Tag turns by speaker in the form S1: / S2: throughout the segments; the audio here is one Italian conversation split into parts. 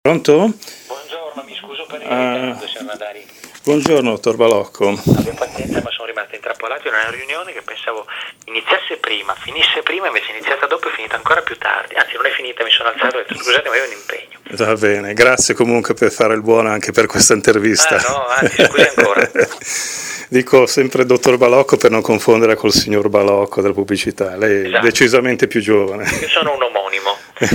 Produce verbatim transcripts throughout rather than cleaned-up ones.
S1: Pronto?
S2: Buongiorno, mi scuso per il ritardo, signor Nadari.
S1: Buongiorno, dottor Balocco.
S2: Abbia pazienza, ma sono rimasto intrappolato in una riunione che pensavo iniziasse prima, finisse prima, invece è iniziata dopo e è finita ancora più tardi. Anzi, non è finita, mi sono alzato e ho detto scusate, ma io ho un impegno.
S1: Va bene, grazie comunque per fare il buono anche per questa intervista.
S2: Ah no, anzi, scusi ancora.
S1: Dico sempre dottor Balocco per non confondere col signor Balocco della pubblicità, lei
S2: Esatto.
S1: È decisamente più giovane.
S2: Io sono un omonimo.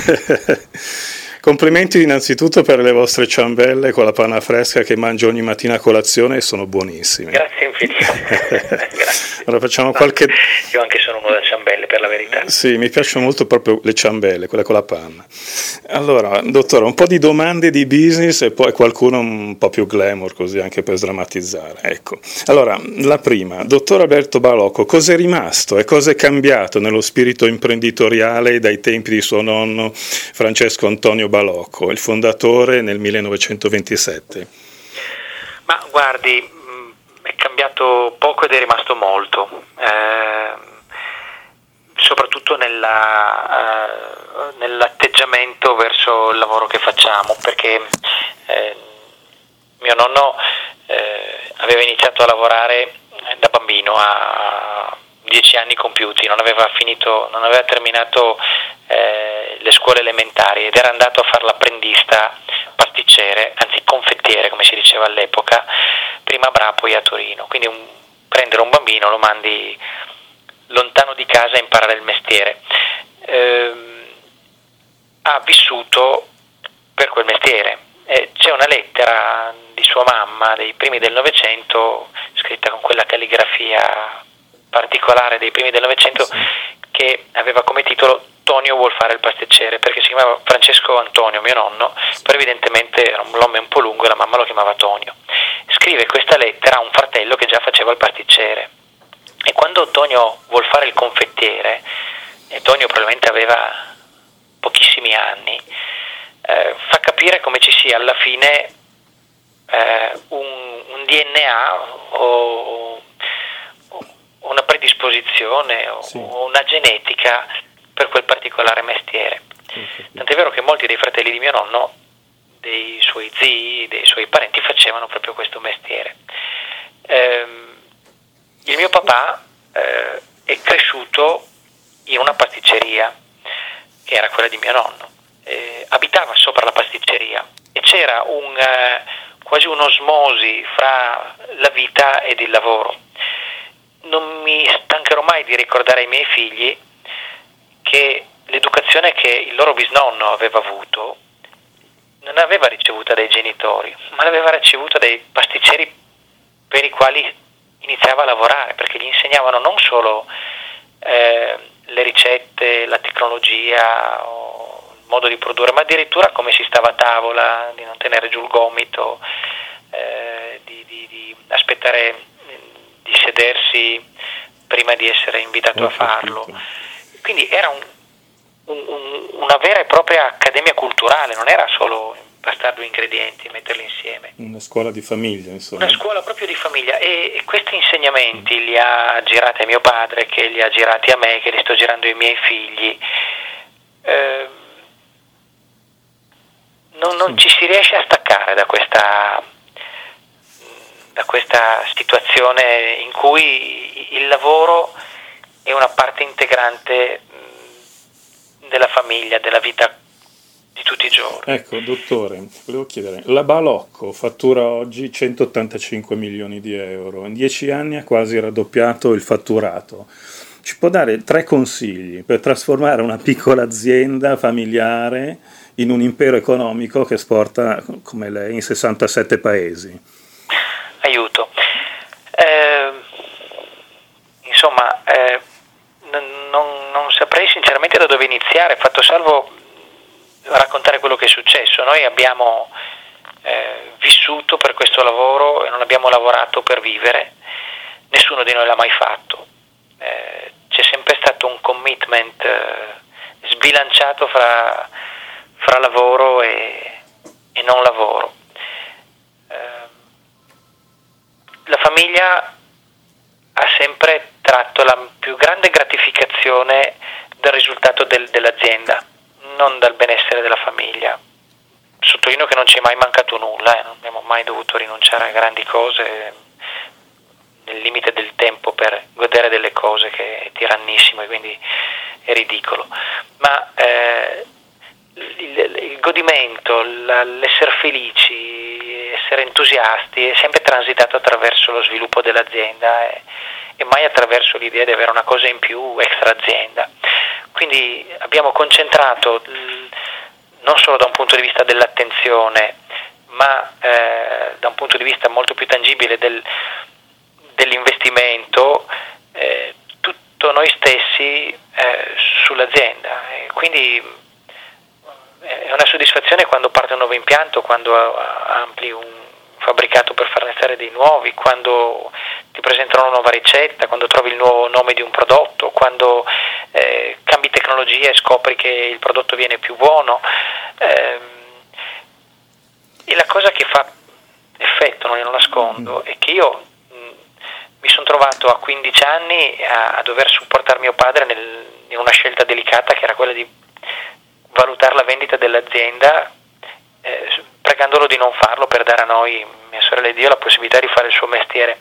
S1: Complimenti innanzitutto per le vostre ciambelle con la panna fresca che mangio ogni mattina a colazione e sono buonissime.
S2: Grazie infinite. Grazie.
S1: Allora facciamo qualche...
S2: Io anche sono uno da ciambelle, per la verità.
S1: Sì, mi piacciono molto proprio le ciambelle, quelle con la panna. Allora, dottore, un po' di domande di business e poi qualcuno un po' più glamour, così anche per sdrammatizzare. Ecco. Allora, la prima, dottor Alberto Balocco, cos'è rimasto e cosa è cambiato nello spirito imprenditoriale dai tempi di suo nonno Francesco Antonio Balocco, il fondatore nel millenovecentoventisette?
S2: Ma guardi, è cambiato poco ed è rimasto molto, eh, soprattutto nella, eh, nell'atteggiamento verso il lavoro che facciamo, perché eh, mio nonno eh, aveva iniziato a lavorare da bambino a dieci anni compiuti, non aveva finito, non aveva terminato eh, le scuole elementari ed era andato a fare l'apprendista pasticcere, anzi confettiere come si diceva all'epoca, prima a Bra poi a Torino. Quindi un, prendere un bambino, lo mandi lontano di casa a imparare il mestiere. Ehm, ha vissuto per quel mestiere. Eh, c'è una lettera di sua mamma dei primi del Novecento, scritta con quella calligrafia particolare dei primi del Novecento, che aveva come titolo Tonio vuol fare il pasticcere, perché si chiamava Francesco Antonio, mio nonno, però evidentemente era un nome un po' lungo e la mamma lo chiamava Tonio. Scrive questa lettera a un fratello che già faceva il pasticcere, e quando Tonio vuol fare il confettiere, e Tonio probabilmente aveva pochissimi anni, eh, fa capire come ci sia alla fine eh, un, un D N A o una predisposizione o sì. una genetica per quel particolare mestiere. Sì. Tant'è vero che molti dei fratelli di mio nonno, dei suoi zii, dei suoi parenti facevano proprio questo mestiere. Ehm, il mio papà eh, è cresciuto in una pasticceria che era quella di mio nonno, eh, abitava sopra la pasticceria e c'era un, eh, quasi un'osmosi fra la vita ed il lavoro. Non mi stancherò mai di ricordare ai miei figli che l'educazione che il loro bisnonno aveva avuto non aveva ricevuta dai genitori, ma l'aveva ricevuta dai pasticceri per i quali iniziava a lavorare, perché gli insegnavano non solo eh, le ricette, la tecnologia, o il modo di produrre, ma addirittura come si stava a tavola, di non tenere giù il gomito, eh, di, di, di aspettare di sedersi prima di essere invitato oh, a farlo. Quindi era un, un, una vera e propria accademia culturale, non era solo impastare due ingredienti e metterli insieme.
S1: Una scuola di famiglia, insomma.
S2: Una scuola proprio di famiglia, e, e questi insegnamenti li ha girati a mio padre, che li ha girati a me, che li sto girando ai miei figli. Eh, non, non sì. ci si riesce a staccare da questa da questa situazione in cui il lavoro è una parte integrante della famiglia, della vita di tutti i giorni.
S1: Ecco, dottore, volevo chiedere, la Balocco fattura oggi centottantacinque milioni di euro, in dieci anni ha quasi raddoppiato il fatturato. Ci può dare tre consigli per trasformare una piccola azienda familiare in un impero economico che esporta, come lei, in sessantasette paesi?
S2: Aiuto. Eh, insomma, eh, n- non, non saprei sinceramente da dove iniziare, fatto salvo raccontare quello che è successo. Noi abbiamo eh, vissuto per questo lavoro e non abbiamo lavorato per vivere, nessuno di noi l'ha mai fatto. Eh, c'è sempre stato un commitment eh, sbilanciato fra, fra lavoro e, e non lavoro. Eh, La famiglia ha sempre tratto la più grande gratificazione dal risultato del, dell'azienda, non dal benessere della famiglia. Sottolineo Torino che non ci è mai mancato nulla, eh, non abbiamo mai dovuto rinunciare a grandi cose nel limite del tempo per godere delle cose, che è tirannissimo e quindi è ridicolo, ma eh, il, il godimento, la, l'essere felici, essere entusiasti è sempre transitato attraverso lo sviluppo dell'azienda e, e mai attraverso l'idea di avere una cosa in più extra azienda. Quindi abbiamo concentrato non solo da un punto di vista dell'attenzione, ma eh, da un punto di vista molto più tangibile del, dell'investimento, eh, tutto noi stessi eh, sull'azienda. E quindi è una soddisfazione quando parte un nuovo impianto, quando ampli un fabbricato per farne stare dei nuovi, quando ti presentano una nuova ricetta, quando trovi il nuovo nome di un prodotto, quando eh, cambi tecnologia e scopri che il prodotto viene più buono. Eh, e la cosa che fa effetto, non glielo nascondo, è che io mh, mi sono trovato a quindici anni a, a dover supportare mio padre nel, in una scelta delicata, che era quella di valutare la vendita dell'azienda, eh, pregandolo di non farlo per dare a noi, mia sorella ed io, la possibilità di fare il suo mestiere.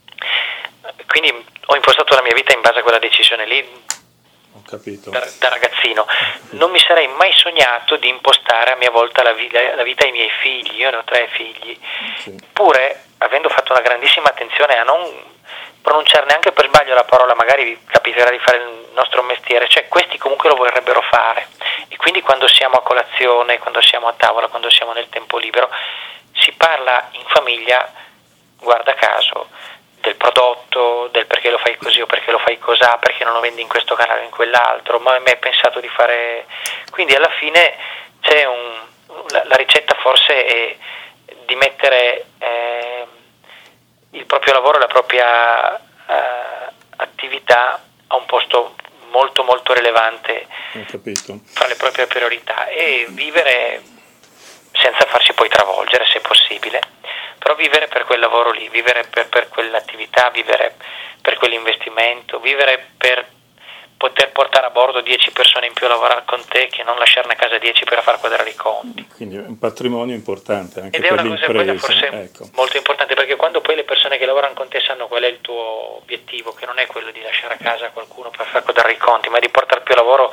S2: Quindi ho impostato la mia vita in base a quella decisione lì.
S1: Ho capito.
S2: Da, da ragazzino. Non mi sarei mai sognato di impostare a mia volta la vita, la vita ai miei figli. Io ne ho tre figli. Sì. Pure, avendo fatto una grandissima attenzione a non pronunciare neanche per sbaglio la parola, magari capiterà di fare il nostro mestiere, cioè questi comunque lo vorrebbero fare, e quindi quando siamo a colazione, quando siamo a tavola, quando siamo nel tempo libero, si parla in famiglia, guarda caso, del prodotto, del perché lo fai così o perché lo fai cosà, perché non lo vendi in questo canale o in quell'altro, ma mi hai pensato di fare. Quindi alla fine c'è un la, la ricetta forse è di mettere eh, il proprio lavoro e la propria eh, attività a un posto molto molto rilevante fra le proprie priorità, e vivere senza farsi poi travolgere se possibile, però vivere per quel lavoro lì, vivere per, per quell'attività, vivere per quell'investimento, vivere per poter portare a bordo dieci persone in più a lavorare con te, che non lasciarne a casa dieci per far quadrare i conti.
S1: Quindi è un patrimonio importante anche
S2: ed è
S1: per
S2: una cosa quella forse
S1: ecco.
S2: molto importante, perché quando poi le persone che lavorano con te sanno qual è il tuo obiettivo, che non è quello di lasciare a casa qualcuno per far quadrare i conti, ma di portare più lavoro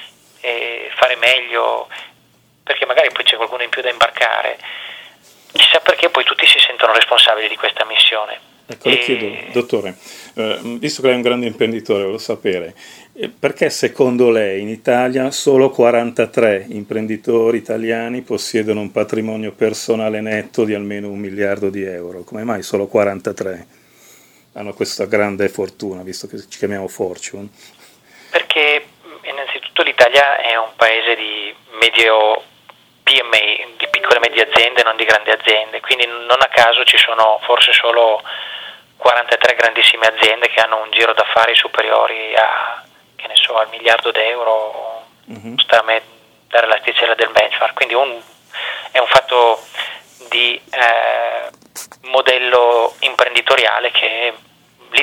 S2: e fare meglio, perché magari poi c'è qualcuno in più da imbarcare, chissà perché poi tutti si sentono responsabili di questa missione.
S1: Ecco, le chiedo, dottore, eh, visto che lei è un grande imprenditore, volevo sapere, eh, perché secondo lei in Italia solo quarantatré imprenditori italiani possiedono un patrimonio personale netto di almeno un miliardo di euro? Come mai solo quarantatré hanno questa grande fortuna, visto che ci chiamiamo Fortune?
S2: Perché innanzitutto l'Italia è un paese di medio P M I, di piccole e medie aziende, non di grandi aziende, quindi non a caso ci sono forse solo quarantatré grandissime aziende che hanno un giro d'affari superiori a, che ne so, al miliardo d'euro, uh-huh. sta a me dare l'asticella del benchmark, quindi un, è un fatto di eh, modello imprenditoriale che lì,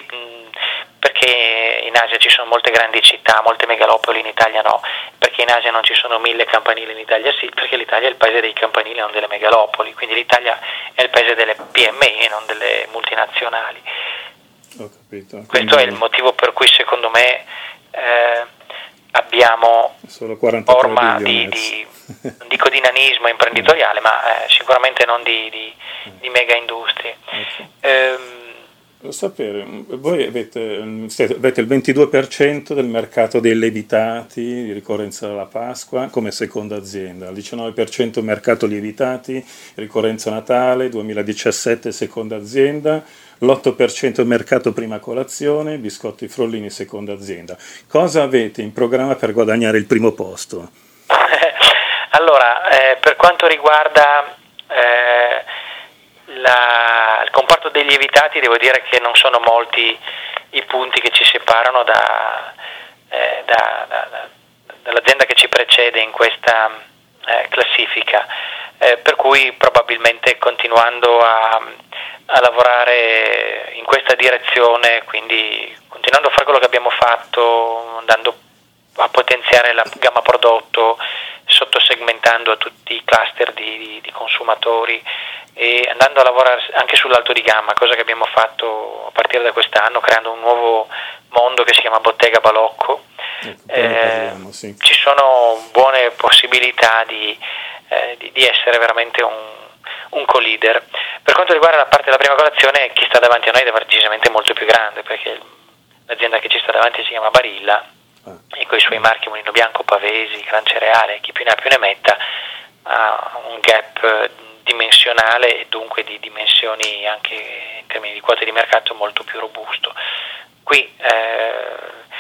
S2: perché in Asia ci sono molte grandi città, molte megalopoli, in Italia no, perché in Asia non ci sono mille campanili, in Italia sì, perché l'Italia è il paese dei campanili, non delle megalopoli, quindi l'Italia è il paese delle P M I e non delle multinazionali.
S1: Ho capito.
S2: Questo quindi è il motivo per cui secondo me eh, abbiamo forma di, di non dico di nanismo imprenditoriale, ma eh, sicuramente non di, di, di mega industrie.
S1: Okay.
S2: Ehm,
S1: Voglio sapere, voi avete, avete il ventidue per cento del mercato dei lievitati di ricorrenza alla Pasqua come seconda azienda, il diciannove per cento mercato lievitati, ricorrenza Natale, duemiladiciassette seconda azienda, l'otto per cento mercato prima colazione, biscotti Frollini seconda azienda. Cosa avete in programma per guadagnare il primo posto?
S2: Allora, eh, per quanto riguarda eh, la, il comparto dei lievitati, devo dire che non sono molti i punti che ci separano da, eh, da, da, da, dall'azienda che ci precede in questa eh, classifica, eh, per cui probabilmente continuando a, a lavorare in questa direzione, quindi continuando a fare quello che abbiamo fatto, andando a potenziare la gamma prodotto, sottosegmentando a tutti i cluster di, di, di consumatori e andando a lavorare anche sull'alto di gamma, cosa che abbiamo fatto a partire da quest'anno, creando un nuovo mondo che si chiama Bottega Balocco.
S1: Ecco,
S2: eh,
S1: parliamo, sì.
S2: Ci sono buone possibilità di, eh, di, di essere veramente un, un co-leader. Per quanto riguarda la parte della prima colazione, chi sta davanti a noi è decisamente molto più grande, perché l'azienda che ci sta davanti si chiama Barilla, ah. e con i suoi marchi Mulino Bianco, Pavesi, Gran Cereale, chi più ne ha più ne metta, ha un gap dimensionale e dunque di dimensioni anche in termini di quote di mercato molto più robusto. Qui eh,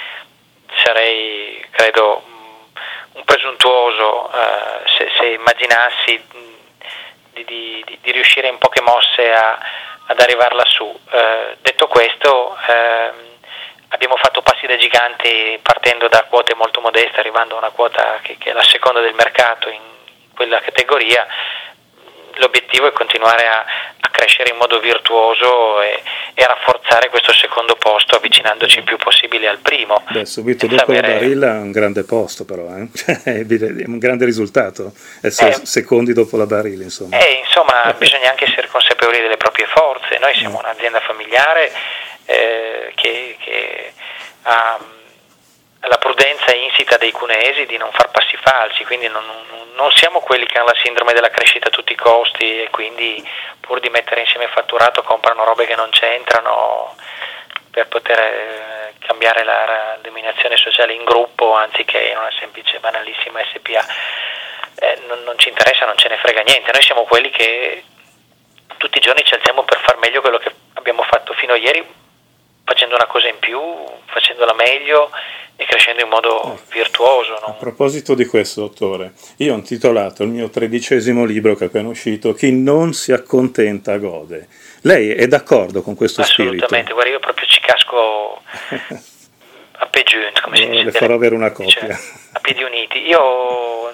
S2: sarei, credo, un presuntuoso eh, se, se immaginassi di, di, di riuscire in poche mosse a, ad arrivare lassù. Eh, detto questo, eh, abbiamo fatto passi da gigante partendo da quote molto modeste, arrivando a una quota che, che è la seconda del mercato in quella categoria. L'obiettivo è continuare a, a crescere in modo virtuoso e, e rafforzare questo secondo posto, avvicinandoci il più possibile al primo.
S1: Beh, subito dopo avere... la Barilla è un grande posto, però, eh? È un grande risultato essere eh, secondi dopo la Barilla, insomma.
S2: Eh, insomma, bisogna anche essere consapevoli delle proprie forze. Noi siamo un'azienda familiare eh, che, che ha la prudenza insita dei cuneesi di non far passi falsi, quindi non, non, non siamo quelli che hanno la sindrome della crescita a tutti i costi e quindi pur di mettere insieme fatturato comprano robe che non c'entrano per poter eh, cambiare la, la dominazione sociale in gruppo anziché in una semplice banalissima S P A. Eh, non, non ci interessa, non ce ne frega niente. Noi siamo quelli che tutti i giorni ci alziamo per far meglio quello che abbiamo fatto fino a ieri, facendo una cosa in più, facendola meglio e crescendo in modo eh, virtuoso. No?
S1: A proposito di questo, dottore, io ho intitolato il mio tredicesimo libro che è appena uscito, Chi non si accontenta gode. Lei è d'accordo con questo
S2: spirito?
S1: Assolutamente,
S2: guarda, io proprio ci casco a peggio, come si dice.
S1: Le farò avere una copia.
S2: Cioè, a piedi uniti. Io ho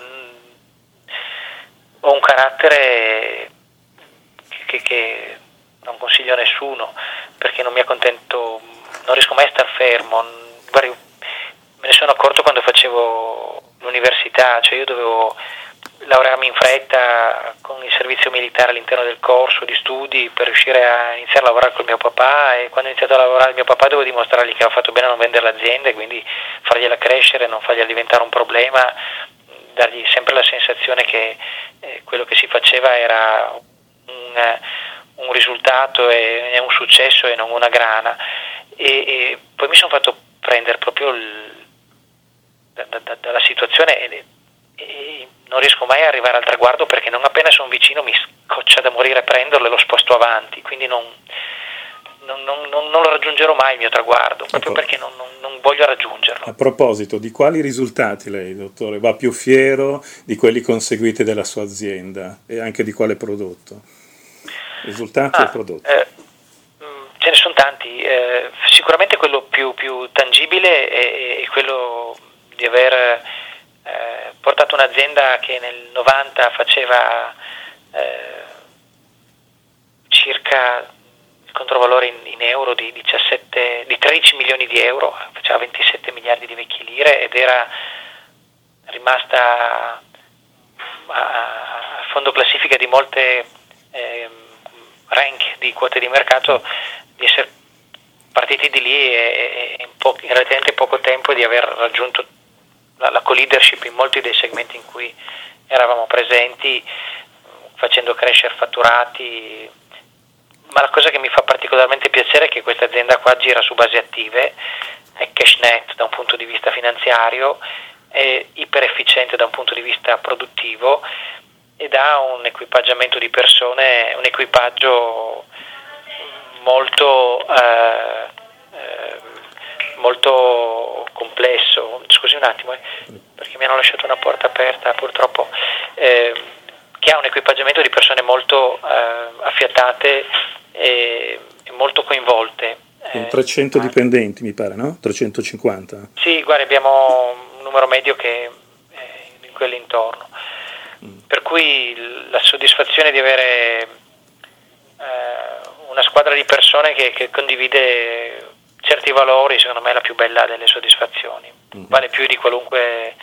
S2: un carattere che, che non consiglio a nessuno, perché non mi accontento, non riesco mai a star fermo. Guarda, me ne sono accorto quando facevo l'università, cioè io dovevo laurearmi in fretta con il servizio militare all'interno del corso di studi per riuscire a iniziare a lavorare col mio papà, e quando ho iniziato a lavorare il mio papà dovevo dimostrargli che avevo fatto bene a non vendere l'azienda e quindi fargliela crescere, non fargliela diventare un problema, dargli sempre la sensazione che eh, quello che si faceva era un, un risultato e, e un successo e non una grana, e, e poi mi sono fatto prendere proprio il Da, da, dalla situazione e, e non riesco mai ad arrivare al traguardo, perché non appena sono vicino mi scoccia da morire prenderlo e lo sposto avanti, quindi non, non, non, non, non lo raggiungerò mai il mio traguardo, proprio ecco, perché non, non, non voglio raggiungerlo.
S1: A proposito, di quali risultati lei, dottore, va più fiero di quelli conseguiti dalla sua azienda e anche di quale prodotto? Risultati ah, e prodotti.
S2: Eh, ce ne sono tanti, eh, sicuramente quello più, più tangibile è, è quello di aver eh, portato un'azienda che nel novanta faceva eh, circa il controvalore in, in euro di, diciassette, di tredici milioni di euro, faceva ventisette miliardi di vecchie lire ed era rimasta a, a fondo classifica di molte eh, rank di quote di mercato, di essere partiti di lì e, e in, po- in relativamente poco tempo di aver raggiunto la, la co-leadership in molti dei segmenti in cui eravamo presenti, facendo crescere fatturati. Ma la cosa che mi fa particolarmente piacere è che questa azienda qua gira su basi attive, è cash net da un punto di vista finanziario, è iper efficiente da un punto di vista produttivo ed ha un equipaggiamento di persone, un equipaggio molto eh, eh, molto complesso. Scusi un attimo, eh, perché mi hanno lasciato una porta aperta purtroppo, eh, che ha un equipaggiamento di persone molto eh, affiatate e, e molto coinvolte.
S1: Con trecento eh, dipendenti mi pare, no? trecentocinquanta?
S2: Sì, guarda, abbiamo un numero medio che è in quell'intorno. Mm. Per cui la soddisfazione di avere eh, una squadra di persone che, che condivide certi valori, secondo me è la più bella delle soddisfazioni. Mm. Vale più di qualunque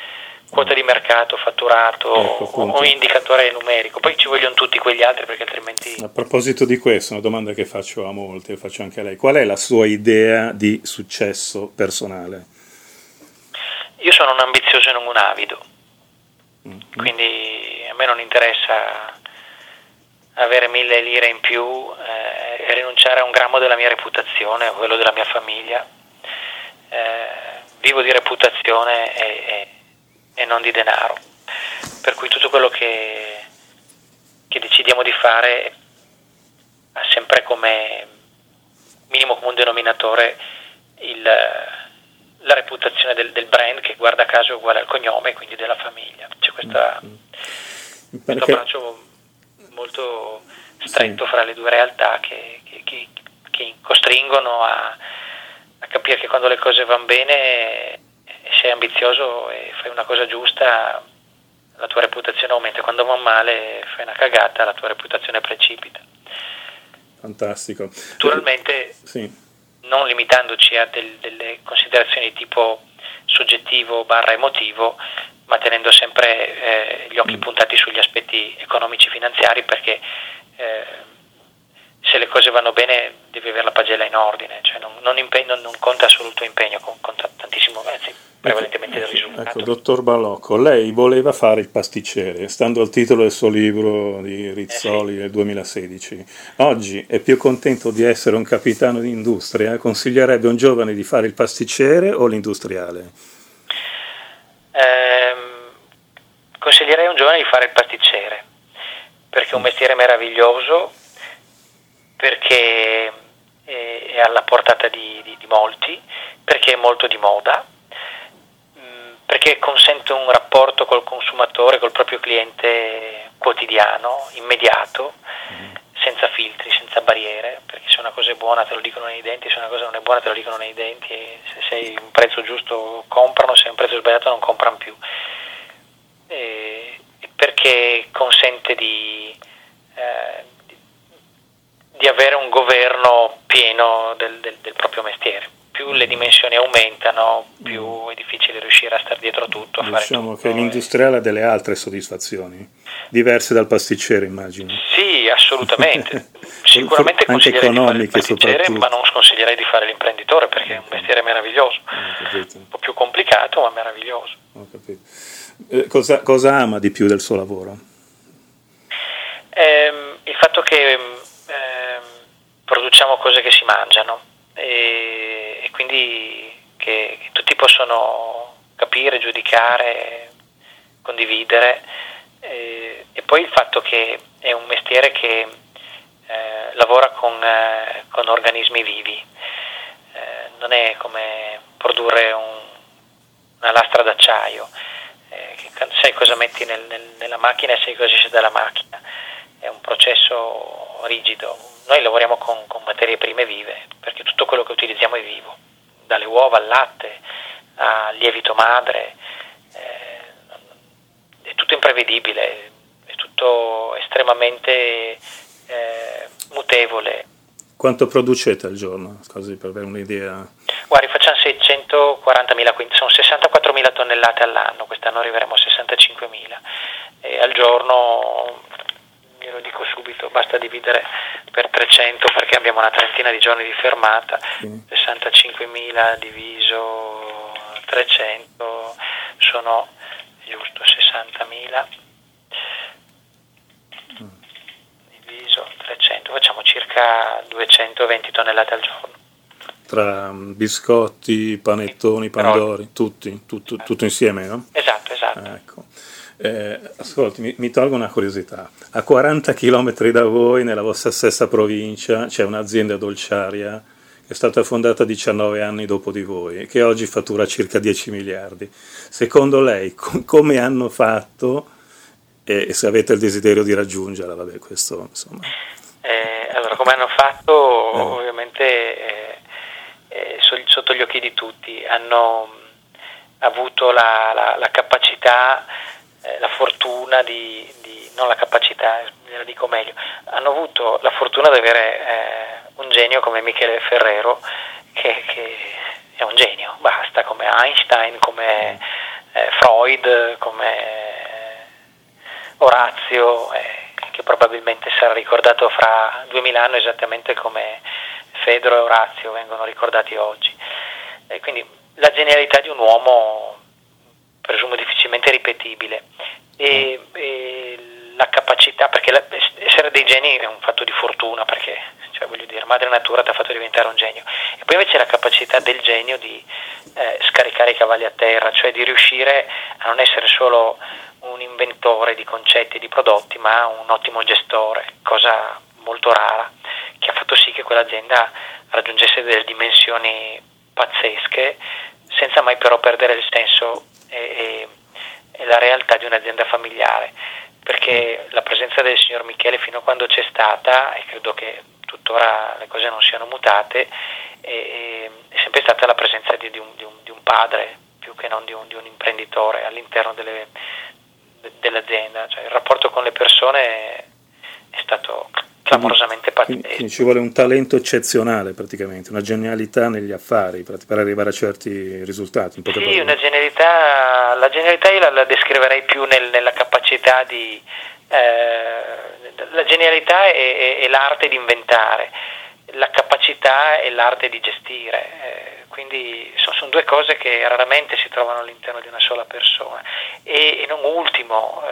S2: quota di mercato, fatturato
S1: ecco,
S2: o un indicatore numerico. Poi ci vogliono tutti quegli altri, perché altrimenti...
S1: A proposito di questo, una domanda che faccio a molti, faccio anche a lei: qual è la sua idea di successo personale?
S2: Io sono un ambizioso e non un avido,
S1: mm-hmm.
S2: quindi a me non interessa avere mille lire in più eh, e rinunciare a un grammo della mia reputazione o quello della mia famiglia. Eh, vivo di reputazione e, e, e non di denaro, per cui tutto quello che, che decidiamo di fare ha sempre come minimo comune denominatore il, la reputazione del, del brand, che guarda caso è uguale al cognome, quindi della famiglia. C'è questa, mm-hmm. questo abbraccio molto stretto sì. fra le due realtà che, che, che, che costringono a, a capire che quando le cose vanno bene e sei ambizioso e fai una cosa giusta, la tua reputazione aumenta. Quando va male, fai una cagata, la tua reputazione precipita.
S1: Fantastico.
S2: Naturalmente,
S1: sì.
S2: non limitandoci a del, delle considerazioni di tipo soggettivo barra emotivo, ma tenendo sempre eh, gli occhi mm. puntati sugli aspetti economici e finanziari, perché eh, se le cose vanno bene devi avere la pagella in ordine, cioè non, non, impegno, non conta assoluto impegno, conta tantissimo, anzi prevalentemente
S1: ecco,
S2: del risultato.
S1: Ecco, dottor Ballocco, lei voleva fare il pasticcere, stando al titolo del suo libro di Rizzoli eh sì. del duemilasedici. Oggi è più contento di essere un capitano di industria? Consiglierebbe a un giovane di fare il pasticcere o l'industriale?
S2: Ehm, consiglierei a un giovane di fare il pasticcere, perché è un mestiere meraviglioso, perché è alla portata di, di, di molti, perché è molto di moda, perché consente un rapporto col consumatore, col proprio cliente quotidiano, immediato, mm. senza filtri, senza barriere, perché se una cosa è buona te lo dicono nei denti, se una cosa non è buona te lo dicono nei denti, e se sei un prezzo giusto comprano, se è un prezzo sbagliato non comprano più. E perché consente di, eh, di, di avere un governo pieno del, del, del proprio mestiere. Più le dimensioni aumentano, più è difficile riuscire a stare dietro tutto, a
S1: diciamo
S2: fare tutto.
S1: Che l'industriale ha delle altre soddisfazioni, diverse dal pasticcere, immagino.
S2: Sì, assolutamente. Sicuramente consiglierei di fare il pasticcere, ma non sconsiglierei di fare l'imprenditore, perché è un mestiere meraviglioso. Un po' più complicato, ma meraviglioso.
S1: Ho capito. Eh, cosa, cosa ama di più del suo lavoro?
S2: Eh, il fatto che eh, produciamo cose che si mangiano. E, e quindi che, che tutti possono capire, giudicare, condividere, e, e poi il fatto che è un mestiere che eh, lavora con, eh, con organismi vivi, eh, non è come produrre un, una lastra d'acciaio, eh, che sai cosa metti nel, nel, nella macchina e sai cosa esce dalla macchina, è un processo rigido. Noi lavoriamo con, con materie prime vive, perché tutto quello che utilizziamo è vivo, dalle uova al latte, al lievito madre, eh, è tutto imprevedibile, è tutto estremamente eh, mutevole.
S1: Quanto producete al giorno, così per avere un'idea?
S2: Guardi, facciamo seicentoquarantamila, quindi sono sessantaquattromila tonnellate all'anno, quest'anno arriveremo a sessantacinquemila, e al giorno... glielo dico subito, basta dividere per trecento perché abbiamo una trentina di giorni di fermata, sì. sessantacinquemila diviso trecento sono giusto sessantamila mm. diviso trecento, facciamo circa duecentoventi tonnellate al giorno.
S1: Tra biscotti, panettoni, pandori, tutti, tutto, tutto insieme, no?
S2: Esatto, esatto.
S1: Ecco. Eh, ascolti, mi, mi tolgo una curiosità. A quaranta chilometri da voi, nella vostra stessa provincia, c'è un'azienda dolciaria che è stata fondata diciannove anni dopo di voi e che oggi fattura circa dieci miliardi. Secondo lei, com- come hanno fatto e, e se avete il desiderio di raggiungerla? Vabbè, questo insomma.
S2: Eh, allora, come hanno fatto? Eh. Ovviamente eh, eh, sotto gli occhi di tutti. Hanno avuto la, la, la capacità, la fortuna di, di non la capacità, la dico meglio, hanno avuto la fortuna di avere eh, un genio come Michele Ferrero, che, che è un genio, basta, come Einstein, come eh, Freud, come Orazio, eh, che probabilmente sarà ricordato fra duemila anni esattamente come Fedro e Orazio vengono ricordati oggi. E quindi la genialità di un uomo presumo difficilmente ripetibile e, e la capacità, perché la, essere dei geni è un fatto di fortuna, perché cioè, voglio dire, madre natura ti ha fatto diventare un genio, e poi invece la capacità del genio di eh, scaricare i cavalli a terra, cioè di riuscire a non essere solo un inventore di concetti e di prodotti, ma un ottimo gestore, cosa molto rara, che ha fatto sì che quell'azienda raggiungesse delle dimensioni pazzesche, senza mai però perdere il senso e, e, e la realtà di un'azienda familiare, perché la presenza del signor Michele, fino a quando c'è stata, e credo che tuttora le cose non siano mutate, è, è sempre stata la presenza di, di, un, di, un, di un padre più che non di un, di un imprenditore all'interno delle, de, dell'azienda. Cioè, il rapporto con le persone è stato clamorosamente pazzesco.
S1: Quindi ci vuole un talento eccezionale, praticamente, una genialità negli affari per, per arrivare a certi risultati. In poche
S2: sì,
S1: parole.
S2: Una genialità, la genialità io la, la descriverei più nel, nella capacità di... Eh, la genialità è, è, è l'arte di inventare, la capacità è l'arte di gestire, eh, quindi sono, sono due cose che raramente si trovano all'interno di una sola persona. E, e non ultimo,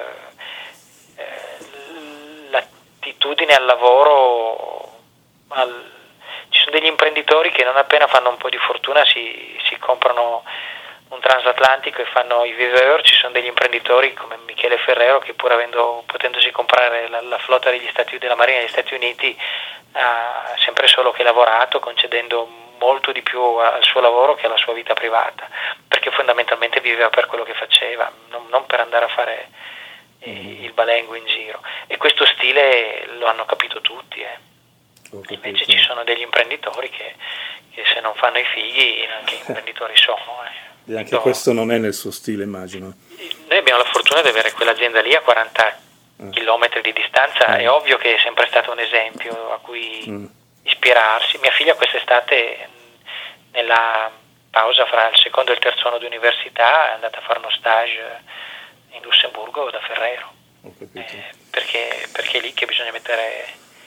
S2: eh, eh, l'attitudine al lavoro, al, ci sono degli imprenditori che non appena fanno un po' di fortuna si, si comprano un transatlantico e fanno i viveur. Ci sono degli imprenditori come Michele Ferrero che, pur avendo, potendosi comprare la, la flotta degli Stati, della Marina degli Stati Uniti, ha sempre solo che lavorato, concedendo molto di più al suo lavoro che alla sua vita privata, perché fondamentalmente viveva per quello che faceva, non, non per andare a fare eh, il balengo in giro. E questo stile lo hanno capito tutti, eh. Invece ci sono degli imprenditori che, che se non fanno i figli anche imprenditori sono, eh.
S1: E anche no. Questo non è nel suo stile, immagino.
S2: Noi abbiamo la fortuna di avere quell'azienda lì a quaranta eh. chilometri di distanza, eh. È ovvio che è sempre stato un esempio a cui mm. ispirarsi. Mia figlia quest'estate, nella pausa fra il secondo e il terzo anno di università, è andata a fare uno stage in Lussemburgo da Ferrero, eh, perché, perché è lì che bisogna mettere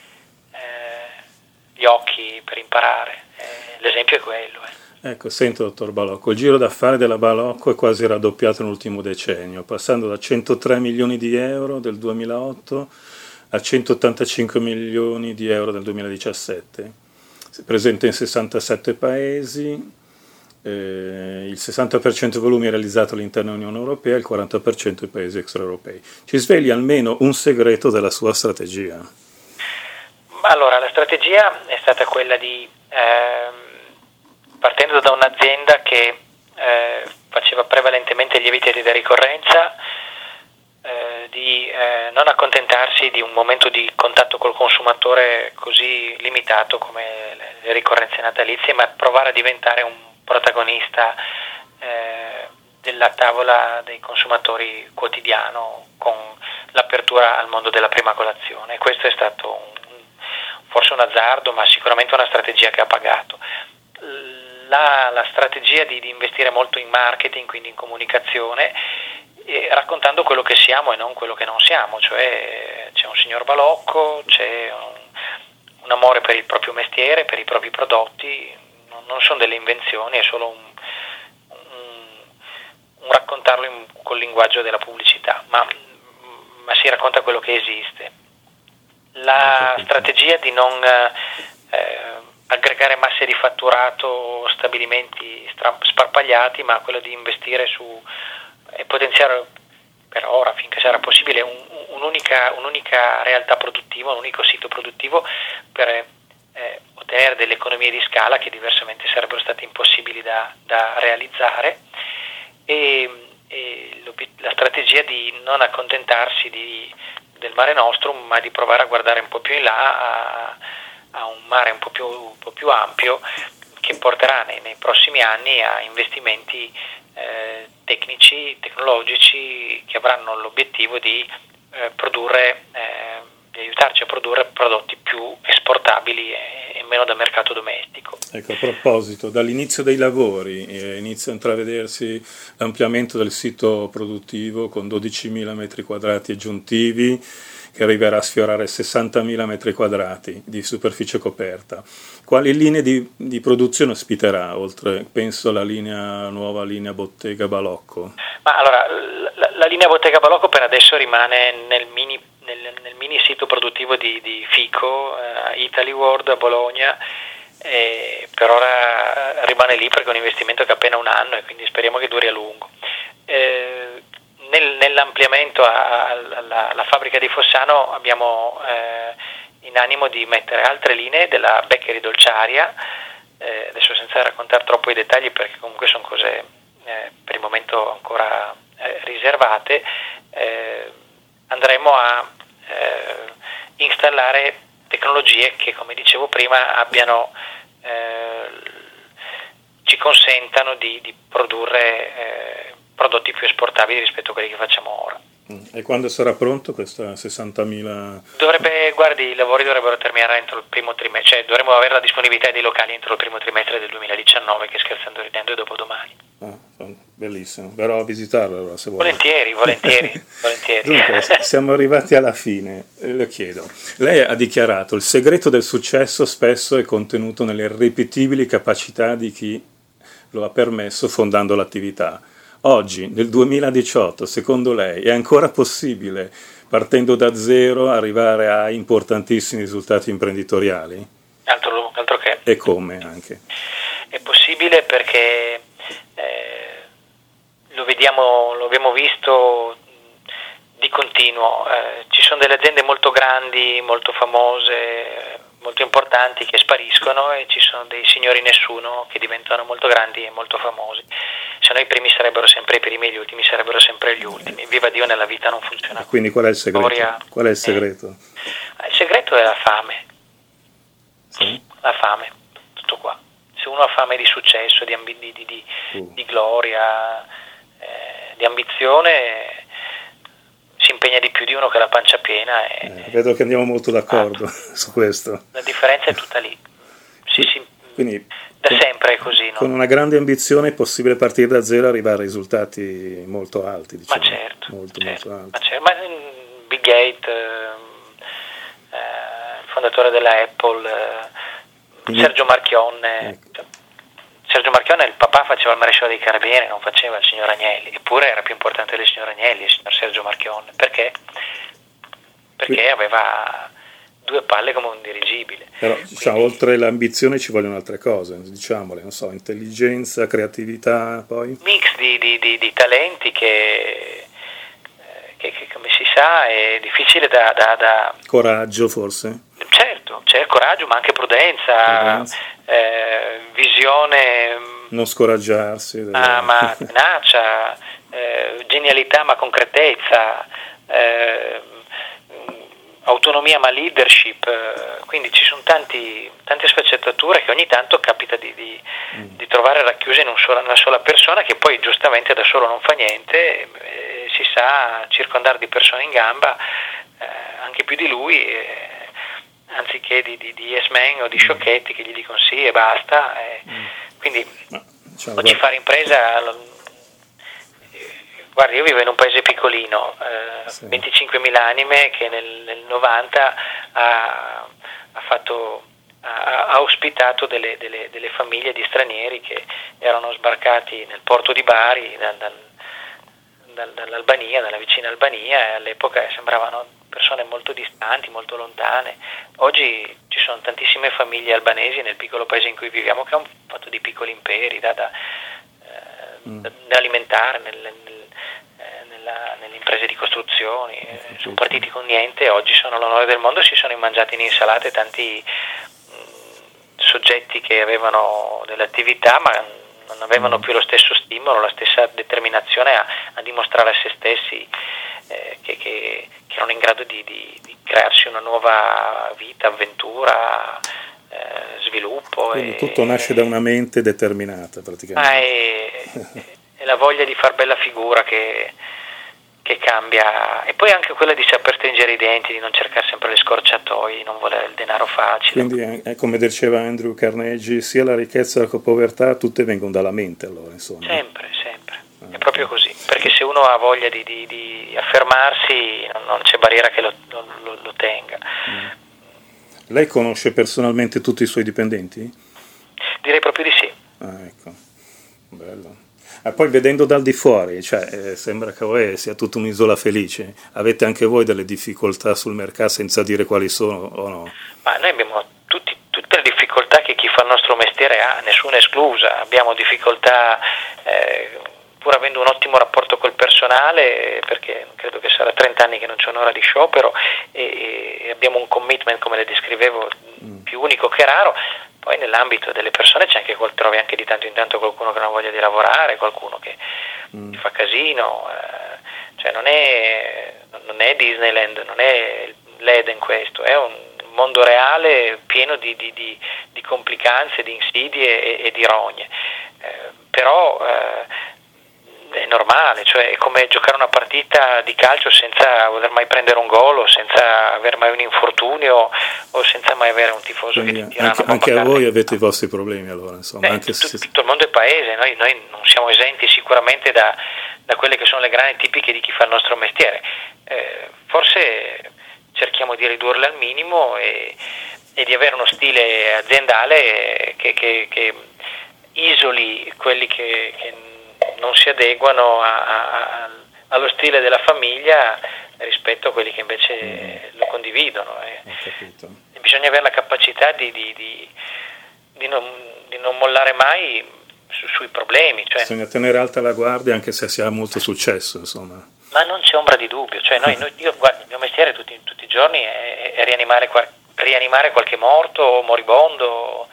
S2: eh, gli occhi per imparare, eh, l'esempio è quello. Eh.
S1: Ecco, sento dottor Balocco, il giro d'affari della Balocco è quasi raddoppiato nell'ultimo decennio, passando da centotré milioni di euro del duemilaotto a centottantacinque milioni di euro del duemiladiciassette. È presente in sessantasette paesi, eh, il sessanta per cento dei volumi è realizzato all'interno dell'Unione Europea e il quaranta per cento in paesi extraeuropei. Ci svegli almeno un segreto della sua strategia?
S2: Allora, la strategia è stata quella di... Ehm, partendo da un'azienda che eh, faceva prevalentemente lieviti di ricorrenza, eh, di eh, non accontentarsi di un momento di contatto col consumatore così limitato come le, le ricorrenze natalizie, ma provare a diventare un protagonista eh, della tavola dei consumatori quotidiano, con l'apertura al mondo della prima colazione. Questo è stato un, forse un azzardo, ma sicuramente una strategia che ha pagato. La, la strategia di, di investire molto in marketing, quindi in comunicazione, eh, raccontando quello che siamo e non quello che non siamo, cioè c'è un signor Balocco, c'è un, un amore per il proprio mestiere, per i propri prodotti, non, non sono delle invenzioni, è solo un, un, un raccontarlo in, col linguaggio della pubblicità, ma, ma si racconta quello che esiste. La strategia di non... Eh, aggregare masse di fatturato, stabilimenti stra- sparpagliati, ma quello di investire su e potenziare per ora, finché sarà possibile, un, un'unica, un'unica realtà produttiva, un unico sito produttivo per eh, ottenere delle economie di scala che diversamente sarebbero state impossibili da, da realizzare, e, e la strategia di non accontentarsi di, del Mare Nostrum, ma di provare a guardare un po' più in là, a, a un mare un po' più, un po' più ampio, che porterà nei, nei prossimi anni a investimenti eh, tecnici, tecnologici, che avranno l'obiettivo di eh, produrre, eh, di aiutarci a produrre prodotti più esportabili e, e nemmeno da mercato domestico.
S1: Ecco, a proposito, dall'inizio dei lavori eh, inizia a intravedersi l'ampliamento del sito produttivo con dodicimila metri quadrati aggiuntivi, che arriverà a sfiorare sessantamila metri quadrati di superficie coperta. Quali linee di, di produzione ospiterà, oltre, penso, alla linea, nuova linea Bottega Balocco?
S2: Ma allora, la, la linea Bottega Balocco per adesso rimane nel mini, nel, nel mini sito produttivo di, di Fico, eh, Italy World a Bologna, e per ora rimane lì perché è un investimento che ha appena un anno e quindi speriamo che duri a lungo. Eh, nel, nell'ampliamento alla, alla fabbrica di Fossano abbiamo eh, in animo di mettere altre linee della Becchery Dolciaria, eh, adesso senza raccontare troppo i dettagli perché comunque sono cose eh, per il momento ancora eh, riservate. Eh, andremo a eh, installare tecnologie che, come dicevo prima, abbiano eh, ci consentano di, di produrre eh, prodotti più esportabili rispetto a quelli che facciamo ora.
S1: E quando sarà pronto questa sessantamila?
S2: Dovrebbe, guardi, i lavori dovrebbero terminare entro il primo trimestre, cioè dovremmo avere la disponibilità dei locali entro il primo trimestre del duemiladiciannove, che scherzando ridendo è dopodomani.
S1: Ah, bellissimo, verrò a visitarlo allora, se vuole.
S2: Volentieri, volentieri, volentieri.
S1: Dunque, siamo arrivati alla fine, le chiedo, lei ha dichiarato il segreto del successo spesso è contenuto nelle irripetibili capacità di chi lo ha permesso fondando l'attività. Oggi, nel duemiladiciotto, secondo lei, è ancora possibile, partendo da zero, arrivare a importantissimi risultati imprenditoriali?
S2: Altro, altro che.
S1: E come anche?
S2: È possibile perché eh, lo vediamo, lo abbiamo visto di continuo. Eh, ci sono delle aziende molto grandi, molto famose, molto importanti che spariscono e ci sono dei signori nessuno che diventano molto grandi e molto famosi. Se no i primi sarebbero sempre i primi e gli ultimi sarebbero sempre gli ultimi. Viva Dio, nella vita non funziona.
S1: E quindi qual è il segreto?
S2: Storia,
S1: qual è il segreto?
S2: Eh, il segreto è la fame.
S1: Sì?
S2: La fame, tutto qua. Se uno ha fame di successo, di, ambi- di, di, di, uh. di gloria, eh, di ambizione, si impegna di più di uno che ha la pancia piena. E,
S1: eh, vedo che andiamo molto d'accordo ah, su questo.
S2: La differenza è tutta lì. Si, si,
S1: quindi,
S2: da sempre è così, no?
S1: Con una grande ambizione è possibile partire da zero e arrivare a risultati molto alti, diciamo.
S2: Ma certo,
S1: molto,
S2: certo,
S1: molto alti.
S2: Ma, certo. Ma Bill Gates, eh, il fondatore della Apple, eh, Sergio Marchionne. Ecco. Sergio Marchionne, il papà faceva il maresciallo dei carabinieri, non faceva il signor Agnelli, eppure era più importante del signor Agnelli, il signor Sergio Marchionne. Perché? Perché Quindi. aveva due palle come un dirigibile.
S1: Però diciamo, Quindi, oltre l'ambizione ci vogliono altre cose, diciamole, non so, intelligenza, creatività, poi?
S2: Mix di, di, di, di talenti che, che, che, come si sa, è difficile da... da, da...
S1: Coraggio, forse?
S2: Certo, c'è coraggio, ma anche prudenza, prudenza. Eh, visione...
S1: Non scoraggiarsi. Delle...
S2: Ah, ma tenacia, eh, genialità ma concretezza, eh, autonomia ma leadership, quindi ci sono tanti, tante sfaccettature che ogni tanto capita di, di, mm. di trovare racchiuse in un sola, una sola persona, che poi giustamente da solo non fa niente, eh, si sa circondare di persone in gamba, eh, anche più di lui, eh, anziché di, di, di yes man o di sciocchetti che gli dicono sì e basta, eh, mm. quindi no, diciamo, oggi fare impresa... Guarda, io vivo in un paese piccolino, eh, sì. venticinquemila anime, che nel, nel novanta ha, ha, fatto, ha, ha ospitato delle, delle, delle famiglie di stranieri che erano sbarcati nel porto di Bari dal, dal, dal, dall'Albania, dalla vicina Albania, e all'epoca sembravano persone molto distanti, molto lontane. Oggi ci sono tantissime famiglie albanesi nel piccolo paese in cui viviamo che hanno fatto dei piccoli imperi da, da, eh, mm. da, nell'alimentare, nel, nel Nella, nelle imprese di costruzioni, eh, sono partiti con niente e oggi sono l'onore del mondo, si sono immangiati in insalate tanti mh, soggetti che avevano delle attività ma non avevano più lo stesso stimolo, la stessa determinazione a, a dimostrare a se stessi eh, che, che, che erano in grado di, di, di crearsi una nuova vita, avventura, eh, sviluppo.
S1: Quindi
S2: e,
S1: tutto nasce da una mente determinata praticamente.
S2: Ah, e, e la voglia di far bella figura che che cambia, e poi anche quella di saper stringere i denti, di non cercare sempre le scorciatoie, di non volere il denaro facile.
S1: Quindi, eh, come diceva Andrew Carnegie, sia la ricchezza che la povertà, tutte vengono dalla mente, allora, insomma.
S2: Sempre, sempre, è proprio così, perché se uno ha voglia di, di, di affermarsi, non, non c'è barriera che lo, lo, lo tenga.
S1: Mm. Lei conosce personalmente tutti i suoi dipendenti?
S2: Direi proprio di sì.
S1: Ah, ecco, bello. E poi vedendo dal di fuori, cioè, eh, sembra che voi sia tutta un'isola felice. Avete anche voi delle difficoltà sul mercato senza dire quali sono o no?
S2: Ma noi abbiamo tutti, tutte le difficoltà che chi fa il nostro mestiere ha, nessuna esclusa. Abbiamo difficoltà, eh, pur avendo un ottimo rapporto col personale, perché credo che sarà trenta anni che non c'è un'ora di sciopero, e, e abbiamo un commitment, come le descrivevo, mm. più unico che raro. Poi nell'ambito delle persone c'è anche, trovi anche di tanto in tanto qualcuno che non ha voglia di lavorare, qualcuno che mm. fa casino, eh, cioè non è, non è Disneyland, non è l'Eden questo, è un mondo reale pieno di, di, di, di complicanze, di insidie e, e di rogne, eh, però eh, è normale, cioè è come giocare una partita di calcio senza voler mai prendere un gol, o senza aver mai un infortunio, o senza mai avere un tifoso. Quindi che ti tira
S1: anche,
S2: una
S1: anche a voi avete i vostri problemi, allora, insomma.
S2: Beh,
S1: anche
S2: tutto,
S1: se...
S2: tutto il mondo è paese, noi, noi non siamo esenti sicuramente da, da quelle che sono le grane tipiche di chi fa il nostro mestiere, eh, forse cerchiamo di ridurle al minimo e, e di avere uno stile aziendale che, che, che isoli quelli che, che non si adeguano a, a, allo stile della famiglia rispetto a quelli che invece mm. lo condividono. Eh. E bisogna avere la capacità di, di, di, di, non, di non mollare mai su, sui problemi. Cioè,
S1: bisogna tenere alta la guardia anche se si ha molto successo, insomma.
S2: Ma non c'è ombra di dubbio. Cioè, noi, noi, io, guarda, il mio mestiere tutti, tutti i giorni è, è rianimare, rianimare qualche morto o moribondo.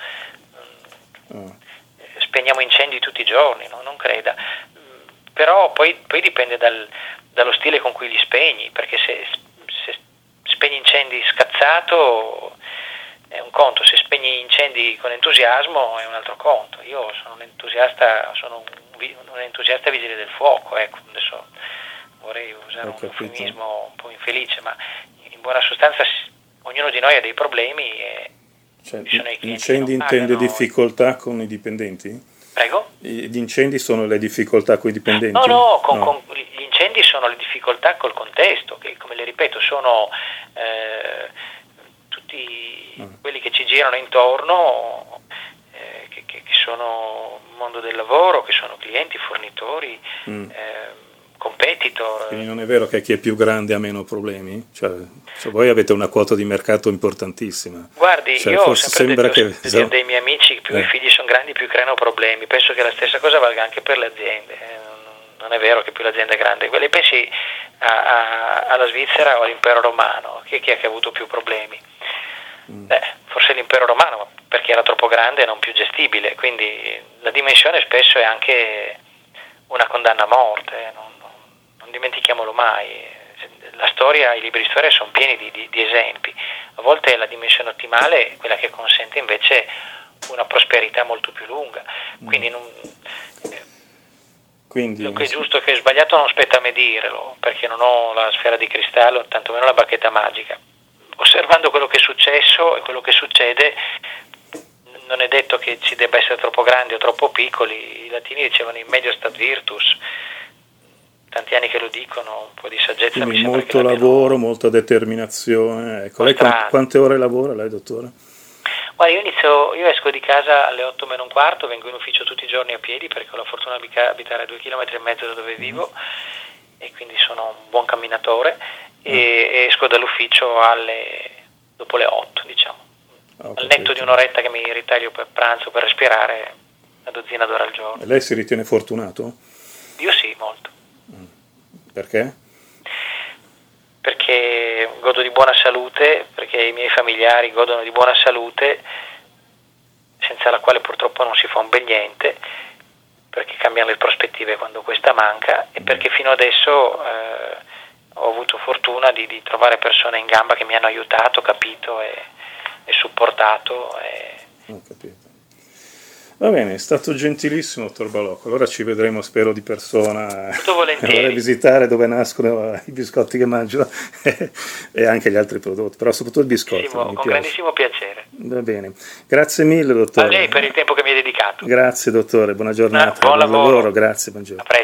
S2: Oh. Spegniamo incendi tutti i giorni, no? Non creda, però poi, poi dipende dal, dallo stile con cui li spegni, perché se, se spegni incendi scazzato è un conto, se spegni incendi con entusiasmo è un altro conto. Io sono un entusiasta, sono un, un entusiasta vigile del fuoco, ecco, adesso vorrei usare un eufemismo un po' infelice, ma in buona sostanza ognuno di noi ha dei problemi e
S1: cioè, gli incendi intende difficoltà con i dipendenti?
S2: Prego?
S1: Gli incendi sono le difficoltà con i dipendenti?
S2: No, no, con, no. Con, gli incendi sono le difficoltà col contesto, che come le ripeto sono eh, tutti ah. quelli che ci girano intorno, eh, che, che, che sono il mondo del lavoro, che sono clienti, fornitori, mm. eh, competitor.
S1: Quindi non è vero che chi è più grande ha meno problemi? Cioè, cioè voi avete una quota di mercato importantissima.
S2: Guardi,
S1: cioè,
S2: io ho sempre detto
S1: che...
S2: dei, dei miei amici, più eh. i figli sono grandi più creano problemi. Penso che la stessa cosa valga anche per le aziende. Non è vero che più l'azienda è grande. Lei pensi a, a, alla Svizzera o all'impero romano, chi è che ha avuto più problemi? Mm. Beh, forse l'impero romano, perché era troppo grande e non più gestibile, quindi la dimensione spesso è anche una condanna a morte, non, non dimentichiamolo mai. La storia, i libri di storia sono pieni di, di, di esempi. A volte la dimensione ottimale è quella che consente invece una prosperità molto più lunga. Quindi, non, eh, Quindi lo che è giusto e che è sbagliato non spetta a me dirlo, perché non ho la sfera di cristallo, tantomeno la bacchetta magica. Osservando quello che è successo e quello che succede, non è detto che si debba essere troppo grandi o troppo piccoli. I latini dicevano in medio stat virtus, tanti anni che lo dicono, un po' di saggezza.
S1: Quindi
S2: mi sembra
S1: molto
S2: che
S1: lavoro, molta determinazione. Ecco, lei qu- quante ore lavora lei, dottore?
S2: Guarda, io, inizio, io esco di casa alle otto meno un quarto, vengo in ufficio tutti i giorni a piedi perché ho la fortuna di abitare a due chilometri e mezzo da dove vivo mm. e quindi sono un buon camminatore e, mm. e esco dall'ufficio alle, dopo le otto, diciamo. Oh, al netto di un'oretta che mi ritaglio per pranzo, per respirare, una dozzina d'ore al giorno.
S1: E lei si ritiene fortunato?
S2: Io sì, molto.
S1: Mm. Perché?
S2: Perché godo di buona salute, perché i miei familiari godono di buona salute, senza la quale purtroppo non si fa un bel niente, perché cambiano le prospettive quando questa manca, e perché fino adesso eh, ho avuto fortuna di, di trovare persone in gamba che mi hanno aiutato, capito e, e supportato. E...
S1: Ho capito. Va bene, è stato gentilissimo, dottor Balocco. Allora ci vedremo, spero, di persona.
S2: Molto volentieri.
S1: Vorrei visitare dove nascono i biscotti che mangio e anche gli altri prodotti, però soprattutto il biscotto.
S2: Sì, con
S1: piace.
S2: grandissimo piacere.
S1: Va bene, grazie mille, dottore.
S2: A lei per il tempo che mi hai dedicato.
S1: Grazie, dottore, buona giornata.
S2: Buon lavoro.
S1: Grazie, buongiorno.
S2: A presto.